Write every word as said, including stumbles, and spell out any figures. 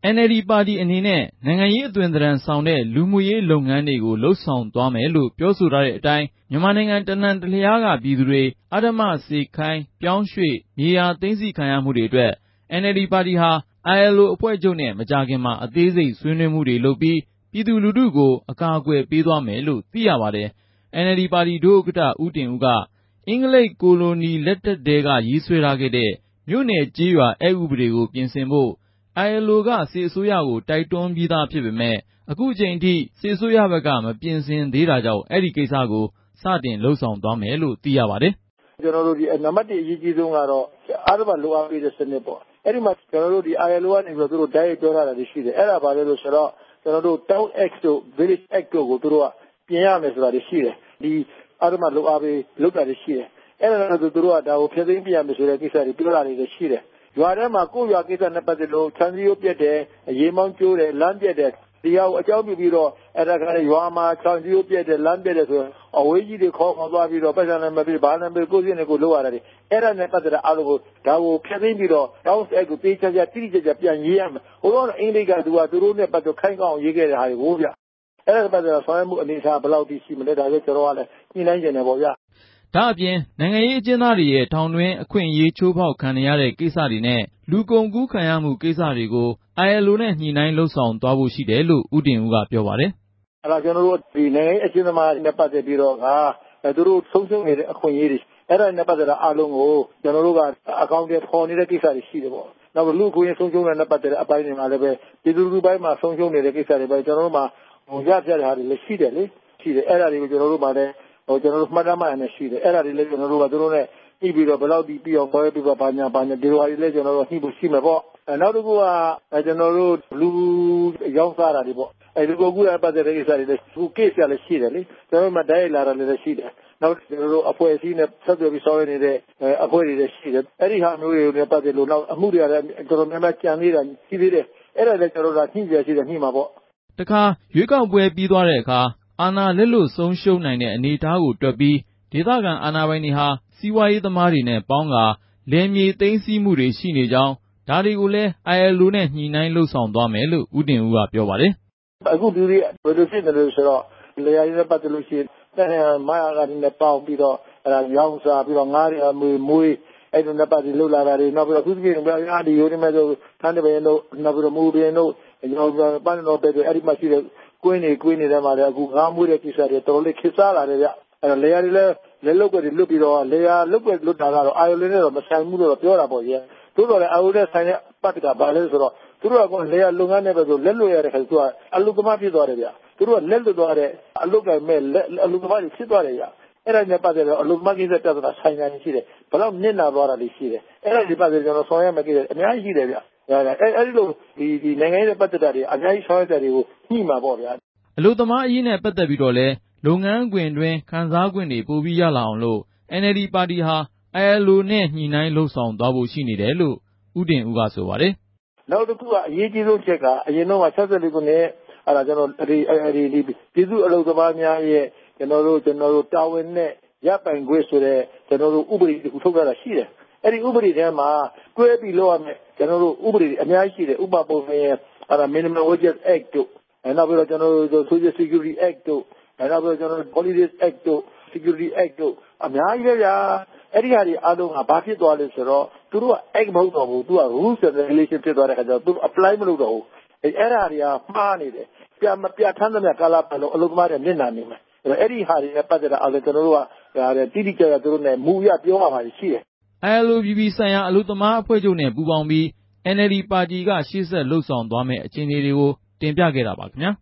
အန် အယ် ဒီ ပါတီအနေနဲ့နိုင်ငံရေးအသွင်သဏ္ဍာန်ဆောင်တဲ့လူမှုရေးလုပ်ငန်းတွေကိုလုပ်ဆောင်သွားမယ်လို့ပြောဆိုထားတဲ့အတိုင်းမြန်မာနိုင်ငံတနှံတလျားကပြည်သူတွေအဓမ္မစေခိုင်းပြောင်းရွှေ့မြေယာသိမ်းဆည်းခံရမှုတွေအတွက် အန် အယ် ဒီ ပါတီဟာ အိုင် အယ် အို အဖွဲ့ချုပ်နဲ့မကြာခင်မှာအသေးစိတ်ဆွေးနွေးမှုတွေလုပ်ပြီးပြည်သူလူထုကိုအကာအကွယ်ပေးသွားမယ်လို့သိရပါတယ်။ အန် အယ် ဒီ ပါတီဒုဥက္ကဋ္ဌ ဦးတင်ဦးကအင်္ဂလိပ်ကိုလိုနီလက်ထက်ကတည်းကရေးဆွဲထားခဲ့တဲ့မြို့နယ်ကျေးရွာအက်ဥပဒေကိုပြင်ဆင်ဖို့ အိုင် အယ် အို ကစစ်အစိုးရကိုတိုက်တွန်းပြီးသားဖြစ်ပေမယ့်အခုချိန်ထိစစ်အစိုးရဘက်ကမပြင်ဆင်သေးတာကြောင့်အဲဒီကိစ္စကိုစတင်လုပ်ဆောင်သွားမယ်လို့သိရပါတယ်။ "ကျွန်တော်တို့ဒီနံပါတ်တစ်အရေးကြီးဆုံးကတော့အဓမ္မလုပ်အားပေးတဲ့စနစ်ပေါ့။အဲဒီမှာကျွန်တော်တို့ဒီ အိုင် အယ် အို ကနေပြီးတော့သူတို့တိုက်ရိုက်ပြောထားတာတွေရှိတယ်။အဲဒါဘာလဲလို့ဆိုတော့ကျွန်တော်တို့ Town Act တို့ Village Act တို့ကိုသူတို့ကပြင်ရမယ်ဆိုတာတွေရှိတယ်။ဒီအဓမ္မလုပ်အားပေးလုပ်တာတွေရှိတယ်။အဲဒါဆိုသူတို့ကဒါကိုဖျက်သိမ်းပြရမယ်ဆိုတဲ့ကိစ္စတွေပြောတာတွေလည်းရှိတယ်။ရွာထဲမှာကိုယ့်ရွာကိစ္စနဲ့ပတ်သက်လို့ခြံစည်းရိုးပြတ်တယ်၊ရေမောင်းကျိုးတယ်၊လမ်းပြတ်တယ်ဒီဟာကိုအကြောင်းပြုပြီးတော့အဲဒါကလည်းရွာမှာခြံစည်းရိုးပြတ်တယ်လမ်းပြတ်တယ်ဆိုရင်အဝေးကြီးတွေခေါ်ခေါ်သွားပြီးတော့ပတ်စံလည်းမပေးဘာလည်းမပေးကိုယ့်စီးနေကိုလုပ်ရတာတွေအဲဒါနဲ့ပတ်သက်တဲ့အားလုံးကိုဒါကိုဖျက်သိမ်းပြီးတော့တောင်းအဲ့ကိုတေးချာချာတိတိကျကျပြန်ရေးရမယ်ဟိုတော့အင်္ဂလိပ်ကသူကသူတို့နဲ့ပတ်သက်ခိုင်းကောင်းရေးခဲ့တဲ့ဟာတွေကိုဗျအဲ့ဒါပတ်သက်တော့ဆောင်ရွက်မှုအနေအထားဘယ်လောက်ထိရှိမလဲဒါလည်းကျွန်တော်ကလည်းညှိနှိုင်းနေတယ်ပေါ့ဗျာဒါအပြင်နိုင်ငံရေးအကျဉ်းသားတွေရဲ့ထောင်တွင်းအခွင့်အရေးချိုးဖောက်ခံနေရတဲ့ကိစ္စတွေနဲ့လူကုန်ကူးခံရမှုကိစ္စတွေကို အိုင် အယ် အို နဲ့ညှိနှိုင်းလုပ်ဆောင်သွားဖို့ရှိတယ်လို့ဦးတင်ဦးကပြောပါတယ်။အဲ့ဒါကျွန်တော်တို့ဒီနိုင်ငံရေးအကျဉ်းသမားတွေနဲ့ပတ်သက်ပြီးတော့ကသူတို့ဆုံးရှုံးနေတဲ့အခွင့်အရေးတွေအဲ့ဒါနဲ့ပတ်သက်တာအားလုံးကိုကျွန်တော်တို့ကအကောင့်တွေပေါ်နေတဲ့ကိစ္စတွေရှိတယ်ပေါ့။နောက်လူ့အခွင့်အရေးဆုံးရှုံးတဲ့နဲ့ပတ်သက်တဲ့အပိုင်းတွေမှာလည်းပဲပြည်သူလူထုပိုင်းမှာဆုံးရှုံးနေတဲ့ကိစ္စတွေပဲကျွန်တော်တို့မှာဟိုရပြတဲ့ဟာတွေလည်းရှိတယ်လေရှိတယ်အဲ့ဒါတွေကိုကျွန်တော်တို့မှာလည်းဟိုကျွန်တော်တို့မှတ်တမ်းမှတ်ရနေရှိတယ်အဲ့ဒါတွေလည်းကျွန်တော်တို့ကသူတို့နဲ့ညှိပြီးတော့ဘယ်လောက်ဒီပြီးအောင်ခေါ်ရပြီးတော့ဘာညာဘာညာဒီလိုဟာတွေလည်းကျွန်တော်တို့ညှိဖို့ရှိမယ်ပေါ့အဲနောက်တစ်ခုကကျွန်တော်တို့လူရောင်းစားတာတွေပေါ့အဲလူကုန်ကူးတဲ့ပတ်သက်တဲ့ကိစ္စတွေလည်းသူ case ရလည်းရှိတယ်လေကျွန်တော်တို့မှတိုက်ရိုက်လာတာလည်းရှိတယ်နောက်ကျွန်တော်တို့အဖွဲ့အစည်းနဲ့ဆက်သွယ်ပြီးဆောင်ရွက်နေတဲ့အဖွဲ့တွေလည်းရှိတယ်အဲ့ဒီဟာမျိုးတွေနဲ့ပတ်သက်လို့နောက်အမှုတွေကလည်းတော်တော်များများကြံသေးတာရှိသေးတယ်အဲ့ဒါလည်းကျွန်တော်တို့ကညှိပြရှိတယ်ညှိမှာပေါ့တခါရွေးကောက်ပွဲပြီးသွားတဲ့အခါအာဏာလက်လွတ်ဆုံးရှုံးနိုင်တဲ့အနေအထားကိုတွက်ပြီးဒေသခံအာဏာပိုင်တွေဟာစီးပွားရေးသမားတွေနဲ့ပေါင်းကာလယ်မြေသိမ်းဆည်းမှုတွေရှိနေကြောင်းဒါတွေကိုလည်း အိုင် အယ် အို နဲ့ညှိနှိုင်းလုပ်ဆောင်သွားမယ်လို့ဦးတင်ဦးကပြောပါတယ်။အခုပြည်လေးဘယ်လိုဖြစ်နေလဲဆိုတော့လယ်ယာရေးနဲ့ပတ်သက်လို့ရှိရင်တဲ့မရကတွေနဲ့ပေါင်းပြီးတော့အဲဒါရောင်းစားပြီးတော့ငါးတွေအမွေမွေးအဲ့လိုနဲ့ပတ်သက်လို့လာတာတွေနောက်ပြီးတော့သူပြည်တွေအားဒီရိုးနေမဲ့ဆိုထန်းတပင်တို့နောက်ပြီးတော့မူပင်တို့ကျွန်တော်ပန်းတော်ပဲအဲ့ဒီမှာရှိတဲ့ကွင်းတွေကွင်းတွေထဲမှာလည်းအခုငါးမွေးတဲ့ကိစ္စတွေတော်တော်လေးခေတ်စားလာတယ်ဗျအဲ့တော့လေယာတွေလည်းလက်လုတ်ွက်တွေလွတ်ပြီးတော့လေယာလုတ်ွက်လွတ်တာကတော့အာရုံလေးနဲ့တော့မဆိုင်ဘူးလို့ပြောတာပေါ့ကြီးသို့တော်လည်းအာရုံနဲ့ဆိုင်တဲ့ပတ်ကဘာလဲဆိုတော့သူတို့ကလေယာလုပ်ငန်းနဲ့ပဲဆိုလက်လွတ်ရတဲ့ခါသူကအလုသမားဖြစ်သွားတယ်ဗျသူတို့ကလက်လွတ်သွားတဲ့အလုကင်မဲ့အလုသမားတွေဖြစ်သွားတယ်ဗျအဲ့ဒါနဲ့ပတ်သက်တော့အလုသမားကိစ္စပြဿနာဆိုင်တာရှိတယ်ဘယ်တော့နစ်နာသွားတာတွေရှိတယ်အဲ့ဒါဒီပတ်သက်ကျွန်တော်ဆောင်ရမယ်ကိစ္စအများကြီးရှိတယ်ဗျအဲ့အဲ့ဒီလိုဒီဒီနိုင်ငံရေးနဲ့ပတ်သက်တာတွေအများကြီးဆောင်ရွက်တာတွေကိုညှိမှာပေါ့ဗျာအလုသမားအရေးနဲ့ပတ်သက်ပြီးတော့လဲလုပ်ငန်းခွင်တွင်ခံစား권တွေပိုပြီးရလာအောင်လို့ အန် အယ် ဒီ ပါတီဟာ အိုင် အယ် အို နဲ့ညှိနှိုင်းလုပ်ဆောင်သွားဖို့ရှိနေတယ်လို့ဦးတင်ဦးကဆိုပါတယ်။နောက်တစ်ခုကအရေးကြီးဆုံးချက်ကအရင်တော့၆၄ခုနှစ်အဲ့ဒါကျွန်တော်ဒီဒီပြည်သူ့အလုပ်သမားများရဲ့ကျွန်တော်တို့ကျွန်တော်တို့တာဝန်နဲ့ရပိုင်ခွင့်ဆိုတဲ့ကျွန်တော်တို့ဥပဒေတစ်ခုထုတ်ထားတာရှိတယ်။အဲ့ဒီဥပဒေထဲမှာတွဲပြီးလုပ်ရမယ်ကျွန်တော်တို့ဥပဒေအများကြီးရှိတယ်ဥပပုံနဲ့အဲ့ဒါ Minimum Wages Act တို့နောက်ပြီးတော့ကျွန်တော်တို့ Social Security Act တို့နောက်ပြီးတော့ကျွန်တော်တို့ Holidays Act တို့ Security Act တို့အများကြီးပဲဗျာအဲ့ဒီဟာတွေအားလုံးကဘာဖြစ်သွားလဲဆိုတော့သူတို့က act မဟုတ်တော့ဘူးသူက rules and regulation ဖြစ်သွားတဲ့အခါကျတော့သူ apply မလုပ်တော့ဘူးအဲ့အဲ့ဒါတွေကမှားနေတယ်ပြမပြထမ်းသမျှကာလပတ်လုံးအလုပ်သမားတွေနစ်နာနေမယ်အဲ့ဒီဟာတွေနဲ့ပတ်သက်တာအားလုံးကျွန်တော်တို့ကဒါတိတိကျကျသူတို့နဲ့မူရပြောရမှာရှိတယ်အိုင် အယ် အို ပြည်ပြည်ဆိုင်ရာအလုပ်သမားအဖွဲ့ချုပ်နဲ့ပူးပေါင်းပြီး အန် အယ် ဒီ ပါတီကရှေ့ဆက်လုပ်ဆောင်သွားမယ့်အခြေအနေတွေကိုတင်ပြခဲ့တာပါခင်ဗျာ